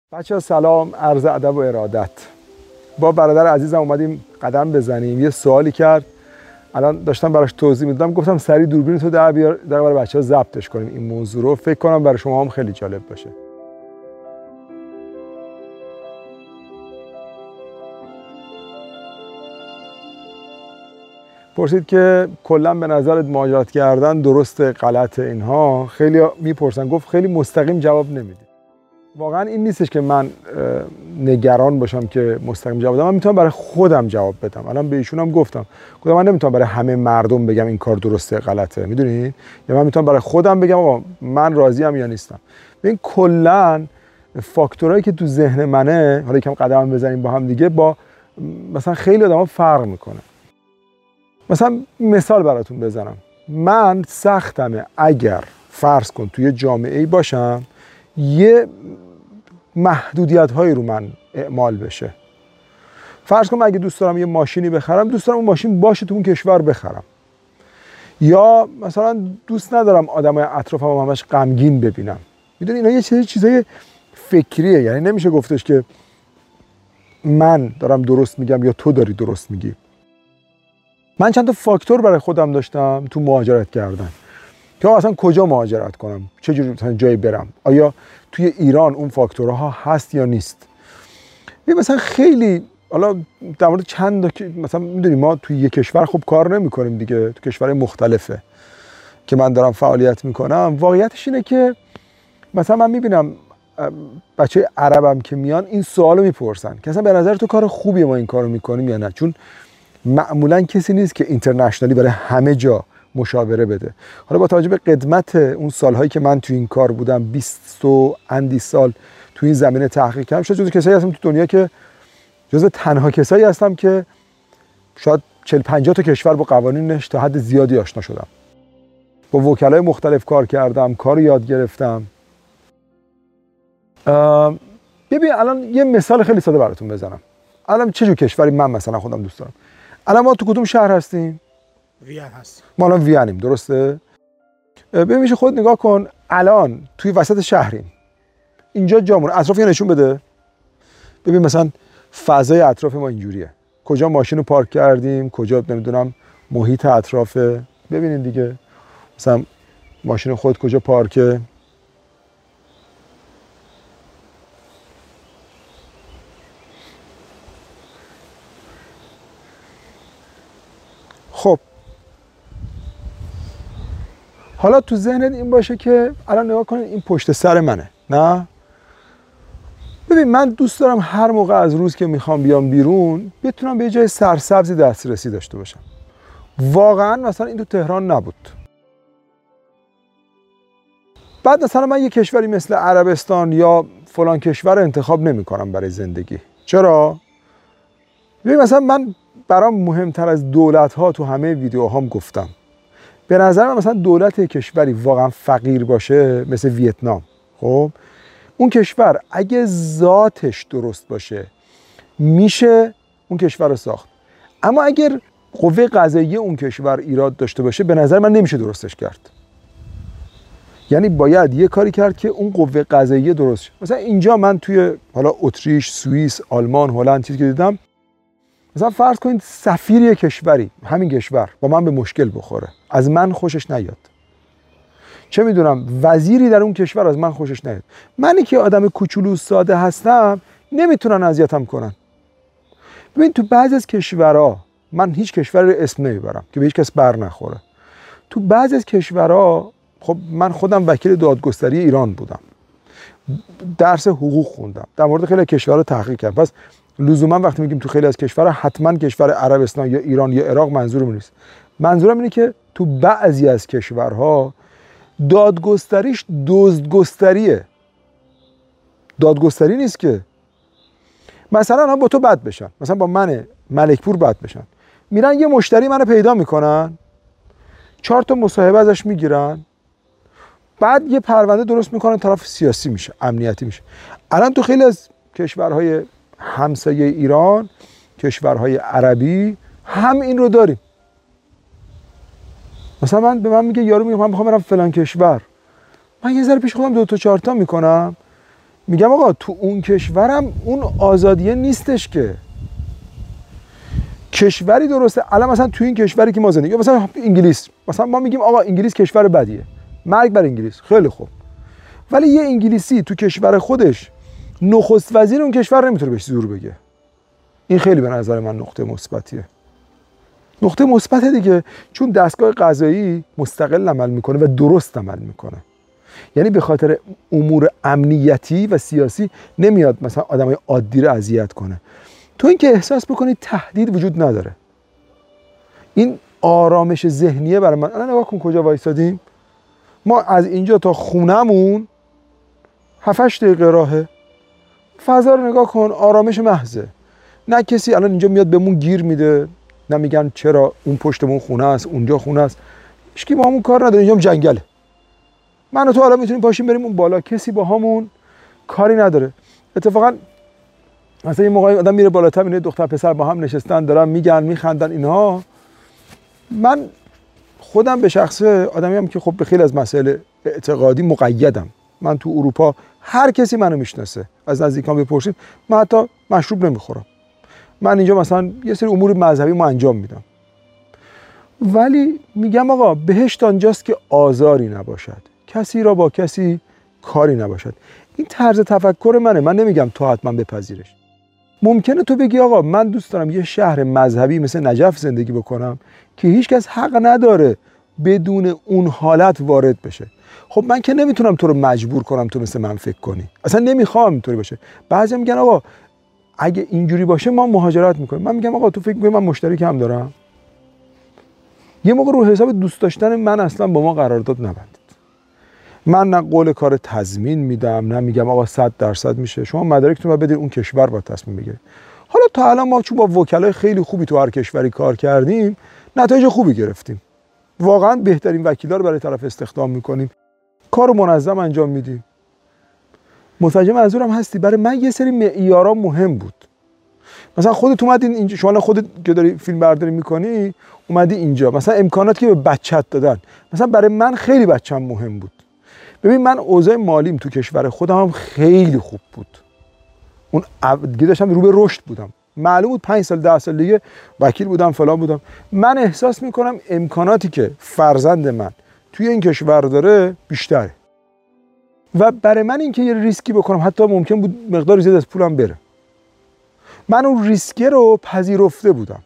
بچه‌ها سلام، عرض ادب و ارادت. با برادر عزیزم اومدیم قدم بزنیم. یه سوالی کرد، الان داشتم براش توضیح میدادم، گفتم سریع دوربین تو در بیار برای بچه‌ها ضبطش کنیم این موضوع رو. فکر کنم برای شما هم خیلی جالب باشه. پرسید که کلا به نظرت مهاجرت کردن درسته غلط اینها؟ خیلی میپرسن. گفت خیلی مستقیم جواب نمیدی. واقعا این نیستش که من نگران باشم که مستقیم جواب بدم، من میتونم برای خودم جواب بدم. الان به ایشون هم گفتم من نمیتونم برای همه مردم بگم این کار درسته غلطه، میدونید؟ یا من میتونم برای خودم بگم آقا من راضیم یا نیستم. ببین کلا فاکتورایی که تو ذهن منه، حالا یکم قدم بزنیم با هم دیگه، با مثلا خیلی آدما فرق میکنه. مثلا مثال براتون بزنم، من سختمه اگر فرض کن توی جامعه‌ای باشم یه محدودیت هایی رو من اعمال بشه. فرض کنم اگه دوست دارم یه ماشینی بخرم، دوست دارم اون ماشین باشه تو اون کشور بخرم. یا مثلا دوست ندارم آدمای اطرافم همش غمگین ببینم. میدونی اینا یه چیزای فکریه، یعنی نمیشه گفتش که من دارم درست میگم یا تو داری درست میگی. من چند تا فاکتور برای خودم داشتم تو مهاجرت کردن که اصلا کجا مهاجرت کنم، چه جوری مثلا جایی برم، آیا توی ایران اون فاکتورها هست یا نیست. مثلا خیلی حالا در مورد چند مثلا میدونی ما توی یک کشور خوب کار نمی‌کنیم دیگه، تو کشورهای مختلفه که من دارم فعالیت میکنم. واقعیتش اینه که مثلا من میبینم بچه عربم که میان این سوالو میپرسن که اصلا به نظر تو کار خوبیه ما این کارو میکنیم یا نه، چون معمولا کسی نیست که اینترنشنالی برای همه جا مشاوره بده. حالا با توجه به قدمت اون سالهایی که من تو این کار بودم، 20 و اندی سال تو این زمینه تحقیق کردم، شاید جزو کسایی هستم تو دنیا که جزو تنها کسایی هستم که شاید 40-50 تا کشور با قوانینش تا حد زیادی آشنا شدم. با وکلای مختلف کار کردم، کار یاد گرفتم. ببین الان یه مثال خیلی ساده براتون بزنم. الان چه جور کشوری من مثلا خودم دوست دارم؟ الان ما تو کدوم شهر هستیم؟ وین هست. ما الان وینیم، درسته؟ ببین میشه خود نگاه کن، الان توی وسط شهریم، اینجا جامون، اطراف یه نشون بده. ببین مثلا فضای اطراف ما اینجوریه، کجا ماشین رو پارک کردیم، کجا نمیدونم محیط اطرافه. ببینید دیگه مثلا ماشین خود کجا پارکه. خب حالا تو ذهنت این باشه که الان نگاه کن این پشت سر منه، نه؟ ببین من دوست دارم هر موقع از روز که میخوام بیام بیرون بتونم به جای سرسبزی دسترسی داشته باشم. واقعا مثلا این تو تهران نبود. بعد مثلا من یه کشوری مثل عربستان یا فلان کشور انتخاب نمی کنم برای زندگی. چرا؟ ببین مثلا من برام مهمتر از دولت ها تو همه ویدیوهام گفتم، به نظر من مثلا دولت کشوری واقعا فقیر باشه مثل ویتنام، خب اون کشور اگه ذاتش درست باشه میشه اون کشور رو ساخت. اما اگر قوه قضاییه اون کشور ایراد داشته باشه به نظر من نمیشه درستش کرد. یعنی باید یه کاری کرد که اون قوه قضاییه درست شه. مثلا اینجا من توی حالا اتریش، سوئیس، آلمان، هلند چیزی که دیدم، مثلا فرض کنید سفیر یک کشوری، همین کشور با من به مشکل بخوره، از من خوشش نیاد، چه میدونم وزیری در اون کشور از من خوشش نیاد، منی که آدم کوچولو ساده هستم نمیتونن اذیتم کنن. ببین تو بعضی از کشورها، من هیچ کشوری رو اسم نمیبرم که به هیچ کس بر نخوره، تو بعضی از کشورها، خب من خودم وکیل دادگستری ایران بودم، درس حقوق خوندم، در مورد خیلی کشورها تحقیق کردم. پس لزوما وقتی میگیم تو خیلی از کشورها حتما کشور عربستان یا ایران یا عراق منظورم نیست. منظورم اینه که تو بعضی از کشورها دادگستریش دزدگستریه، دادگستری نیست که. مثلا هم با تو بد بشن، مثلا با من ملکپور بد بشن، میرن یه مشتری منو پیدا میکنن، 4 تا مصاحبه ازش میگیرن، بعد یه پرونده درست میکنن، طرف سیاسی میشه، امنیتی میشه. الان تو خیلی از کشورهای همسایه ایران، کشورهای عربی هم این رو داریم. مثلا به من میگه یارو میگه من میخوام برم فلان کشور، من یه ذره پیش خودم 2 تا 4 تا میکنم، میگم آقا تو اون کشورم اون آزادیه نیستش که. کشوری درسته الان مثلا تو این کشوری که ما زندگی، یا مثلا انگلیس، مثلا ما میگیم آقا انگلیس کشور بدیه، مرگ بر انگلیس، خیلی خوب، ولی یه انگلیسی تو کشور خودش نخست وزیر اون کشور نمیتونه بهش زور بگه. این خیلی به نظر من نقطه مثبتیه. نقطه مثبت دیگه، چون دستگاه قضایی مستقل عمل میکنه و درست عمل میکنه. یعنی به خاطر امور امنیتی و سیاسی نمیاد مثلا آدمای عادی رو اذیت کنه. تو اینکه احساس بکنی تهدید وجود نداره، این آرامش ذهنیه برای من. الان نگاه کن کجا وایسادیم، ما از اینجا تا خونمون 7-8 دقیقه راهه. فضا رو نگاه کن، آرامش محضه. نه کسی الان اینجا میاد بهمون گیر میده، نه میگن چرا اون پشتمون خونه است اونجا خونه است. هیچکی با همون کار نداره، اینجا جنگله. من و تو الان میتونیم پاشیم بریم اون بالا، کسی با همون کاری نداره. اتفاقا مثلا یه موقعی آدم میره بالاتر میبینه دختر پسر با هم نشستن دارن میگن میخندن اینها. من خودم به شخصه آدمیم که خب به خیلی از مسائل اعتقادی مقیدم. من تو اروپا هر کسی منو میشناسه، از نزدیکام بپرسید، من حتی مشروب نمیخورم. من اینجا مثلا یه سری امور مذهبی ما انجام میدم، ولی میگم آقا بهشت آنجاست که آزاری نباشد، کسی را با کسی کاری نباشد. این طرز تفکر منه، من نمیگم تو حتما بپذیرش. ممکنه تو بگی آقا من دوست دارم یه شهر مذهبی مثل نجف زندگی بکنم که هیچکس حق نداره بدون اون حالت وارد بشه. خب من که نمیتونم تو رو مجبور کنم تو مثل من فکر کنی، اصلا نمیخوام اینطوری باشه. بعضی میگن آقا اگه اینجوری باشه ما مهاجرت میکنیم. من میگم آقا تو فکر میکنی من مشتری کم دارم؟ یه موقع رو حساب دوست داشتن من اصلا با ما قرارداد نبندید. من نه قول کار تضمین میدم، نه میگم آقا 100% میشه. شما مدارکتون رو بدید، اون کشور با تصمیم بگیره. حالا تا الان ما چون با وکلای خیلی خوبی تو هر کشوری کار کردیم، نتایج خوبی گرفتیم. واقعا بهترین وکیلا رو برای طرف استخدام میکنیم، کار منظم انجام میدیم. متوجه منظورم هستی؟ برای من یه سری معیارا مهم بود. مثلا خودت اومدین اینجا، شما خودت که داری فیلم برداری میکنی اومدی اینجا، مثلا امکاناتی که به بچت دادن، مثلا برای من خیلی بچم مهم بود. ببین من اوضاع مالیم تو کشور خودم هم خیلی خوب بود، اون دیگه داشتم رو به رشد بودم، معلوم بود 5 سال 10 سال دیگه وکیل بودم فلان بودم. من احساس میکنم امکاناتی که فرزند من توی این کشور داره بیشتره و برای من اینکه یه ریسکی بکنم حتی ممکن بود مقدار زیاد از پولم بره، من اون ریسکه رو پذیرفته بودم.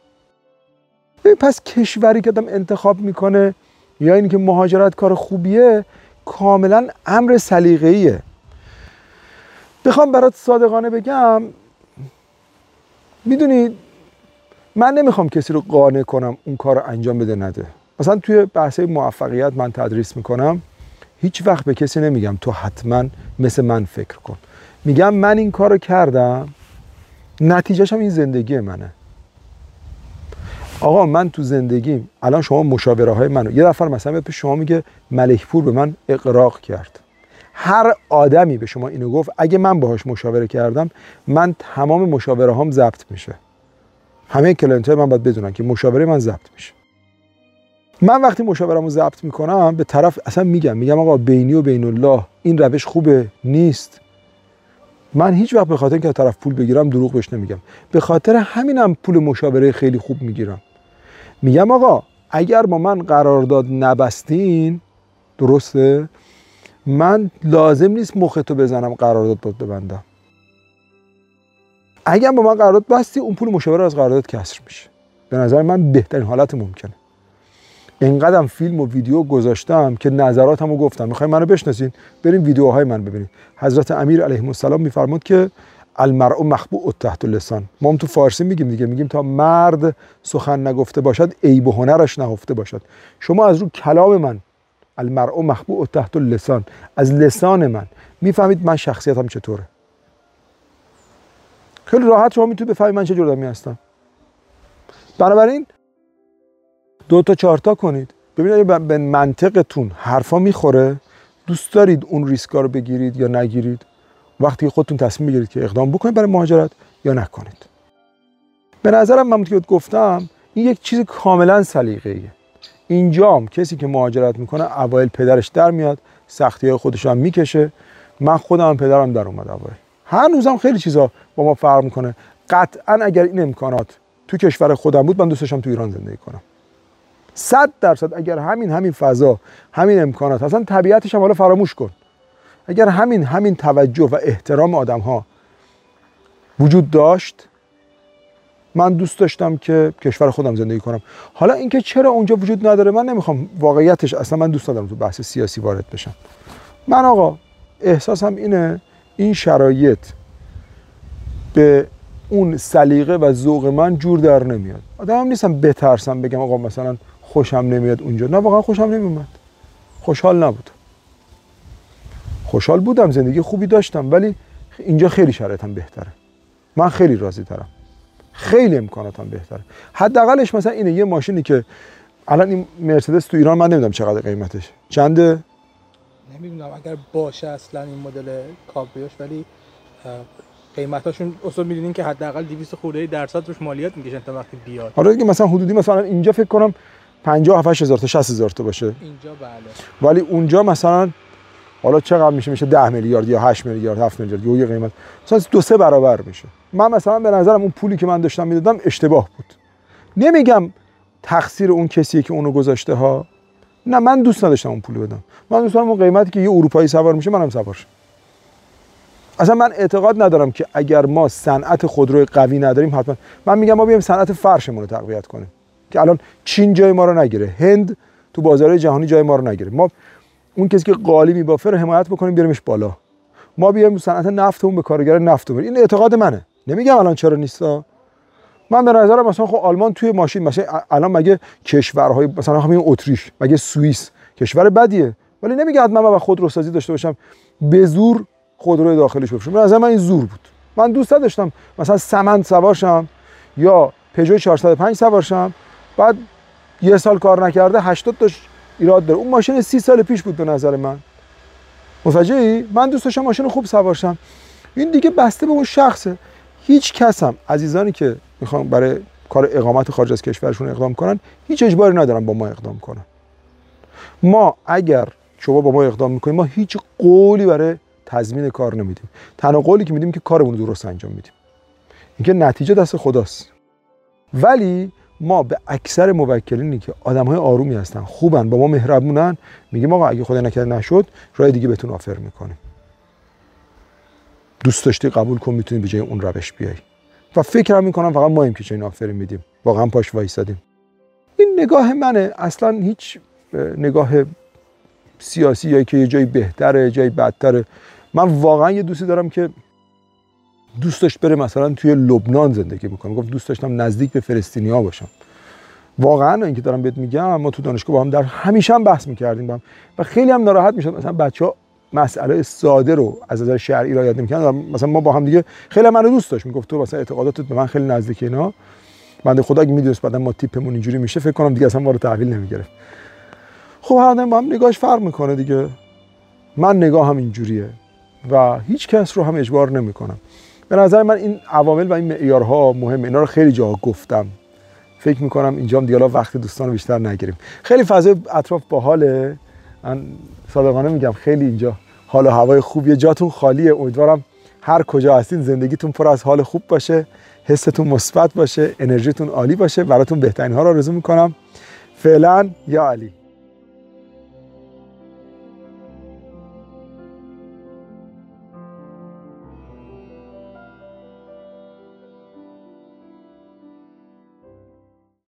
پس کشوری که آدم انتخاب میکنه یا اینی که مهاجرت کار خوبیه، کاملا امر سلیقه‌ایه. بخوام برات صادقانه بگم، میدونید من نمیخوام کسی رو قانع کنم اون کار رو انجام بده نده. مثلا توی بحث موفقیت من تدریس میکنم، هیچ وقت به کسی نمیگم تو حتما مثل من فکر کن. میگم من این کار رو کردم، نتیجهش هم این زندگی منه. آقا من تو زندگیم الان شما مشاوره های منو یه نفر مثلا به شما میگه ملکپور به من اغراق کرد، هر آدمی به شما اینو گفت، اگه من باهاش مشاوره کردم من تمام مشاوره هام ضبط میشه. همه کلاینت های من باید بدونن که مشاوره من ضبط میشه. من وقتی مشاوره‌مو ضبط میکنم به طرف اصلا میگم آقا بینی و بین الله این روش خوبه نیست. من هیچ وقت به خاطر اینکه طرف پول بگیرم دروغ بهش نمیگم، به خاطر همینم پول مشاوره خیلی خوب میگیرم. میگم آقا اگر با من قرارداد نبستین، درسته، من لازم نیست مختو بزنم قرارداد بود ببندم. اگر با من قرارداد بستی، اون پول مشاوره از قرارداد کسر میشه. به نظر من بهترین حالت ممکنه. اینقدرم فیلم و ویدیو گذاشتم که نظراتمو گفتم. میخواین منو بشناسین؟ بریم ویدیوهای من ببینید. حضرت امیر علیه السلام میفرمود که المرء مخبوء تحت اللسان. ما هم تو فارسی میگیم دیگه، میگیم تا مرد سخن نگفته باشد عیب و هنرش نهفته باشد. شما از رو کلام من، المرء مخبوء تحت اللسان، از لسان من میفهمید من شخصیتم چطوره. خیلی راحت شما میتونید بفهمید من چه جور آدمی هستم. بنابراین 2 تا 4 تا کنید، ببینید به منطقتون حرفا میخوره، دوست دارید اون ریسکا رو بگیرید یا نگیرید. وقتی خودتون تصمیم بگیرید که اقدام بکنید برای مهاجرت یا نکنید. به نظرم من که گفتم این یک چیز کاملا سلیقه‌ایه. اینجام کسی که مهاجرت میکنه اوایل پدرش در میاد، سختی‌های خودش هم میکشه، من خودم پدرم در اومد اوایل، هنوزم خیلی چیزا با ما فرق میکنه. قطعا اگر این امکانات تو کشور خودم بود من دوست داشتم تو ایران زندگی کنم. 100% اگر همین فضا، همین امکانات، اصلا طبیعتش هم حالا فراموش کن، اگر همین توجه و احترام آدم‌ها وجود داشت، من دوست داشتم که کشور خودم زندگی کنم. حالا اینکه چرا اونجا وجود نداره من نمیخوام، واقعیتش اصلا من دوست ندارم تو بحث سیاسی وارد بشم. من آقا احساسم اینه این شرایط به اون سلیقه و ذوق من جور در نمیاد. آدمم نیستم بترسم بگم آقا مثلا خوشم نمیاد اونجا. نه واقعا خوشم نمیومد، خوشحال نبودم. خوشحال بودم، زندگی خوبی داشتم، ولی اینجا خیلی شرایطم بهتره. من خیلی راضی ترم، خیلی امکاناتم بهتره. حداقلش مثلا اینه، یه ماشینی که الان این مرسدس تو ایران من نمیدونم چقدر قیمتش چنده، نمیدونم اگر باشه اصلا این مدل کابریوش، ولی قیمتاشون اصلا میدونین که حداقل 200 خورده درصد روش مالیات میکشن تا وقتی بیاد. آره دیگه، مثلا حدودی مثلا اینجا فکر کنم 50,000 تا 60,000 تا باشه اینجا، بله. ولی اونجا مثلا حالا چقدر میشه 10 میلیارد یا 8 میلیارد 7 میلیارد، یه قیمت مثلا 2-3 برابر میشه. من مثلا به نظرم اون پولی که من داشتم میدادم اشتباه بود. نمیگم تقصیر اون کسیه که اونو گذاشته ها، نه من دوست نداشتم اون پولو بدم. من دوست دارم اون قیمتی که یه اروپایی سوار میشه منم سوار شم. اصلا من اعتقاد ندارم که اگر ما صنعت خودروی قوی نداریم حتما، من میگم ما بیایم صنعت فرشمون رو تقویت کنیم که الان چین جای ما رو نگیره، هند تو بازارهای جهانی جای ما رو نگیره. ما اون کسی که قالی میبافه رو حمایت بکنیم بیاریمش بالا. ما بیایم صنعت نفتمون به کارگر نفت بریم. این اعتقاد منه، نمیگم الان چرا نیستا. من به نظرم مثلا خب آلمان توی ماشین، مثلا الان مگه کشورهای مثلا همین اتریش، مگه سوئیس کشور بدیه، ولی نمیگه حتما من خودروسازی داشته باشم به زور خودروی داخلیش بفروشم. به نظر من این زور بود. من دوست داشتم مثلا سمند سوار شم یا پژو 405 سوار شم، بعد یه سال کار نکرده 80 تا ایراد داره. اون ماشین 30 سال پیش بود به نظر من. متوجهی؟ من دوست داشتم ماشین خوب سوار شم. این دیگه بسته به اون شخصه. هیچ کسم عزیزانی که میخوان برای کار اقامت خارج از کشورشون اقدام کنن هیچ اجباری ندارن با ما اقدام کنن. ما اگر شما با ما اقدام میکنید ما هیچ قولی برای تضمین کار نمیدیم. تنها قولی که میدیم که کارمون رو درست انجام میدیم. اینکه نتیجه دست خداست. ولی ما به اکثر موکلینی که آدم‌های آرومی هستن، خوبن، با ما مهربونن، میگیم آقا اگه خدا نکرده نشد راه دیگه بهتون آفر میکنیم. دوست داشتی قبول کن، میتونی به جای اون روش بیای. و فکر میکنم فقط ماییم که چنین آفری میدیم. واقعا پاش وایسادیم. این نگاه منه، اصلا هیچ نگاه سیاسی یا که یه جایی بهتره جایی بدتره. من واقعا یه دوستی دارم که دوست داشت بره مثلا توی لبنان زندگی بکنه، گفت دوست داشتم نزدیک به فلسطینیا باشم. واقعا اینکه دارم بهت میگم، ما تو دانشگاه با هم در همیشه هم بحث میکردیم با هم و خیلی هم ناراحت میشد مثلا بچه‌ها مسئله ساده رو از نظر شرعی رعایت نمی‌کردن. مثلا ما با هم دیگه خیلی منو دوست داشت، میگفت تو مثلا اعتقاداتت به من خیلی نزدیکه اینا. بنده خدا اگه میدونست بعدن ما تیپمون اینجوری میشه فکر کنم دیگه اصلا ما رو تحویل نمیگرفت. خب هر آدم با هم نگاهش فرق میکنه دیگه. من نگاهم اینجوریه و هیچ کس رو هم اجبار نمیکنم. به نظر من این عوامل و این معیارها مهمه. اینا رو خیلی جا گفتم. فکر میکنم اینجام دیگه وقت دوستان رو بیشتر نگیریم. خیلی فضای اطراف باحاله. من صادقانه میگم خیلی اینجا حال و هوای خوبیه، جاتون خالیه. امیدوارم هر کجا هستین زندگیتون پر از حال خوب باشه، حستون مثبت باشه، انرژیتون عالی باشه. براتون بهترین ها رو آرزو میکنم. فعلا یا علی.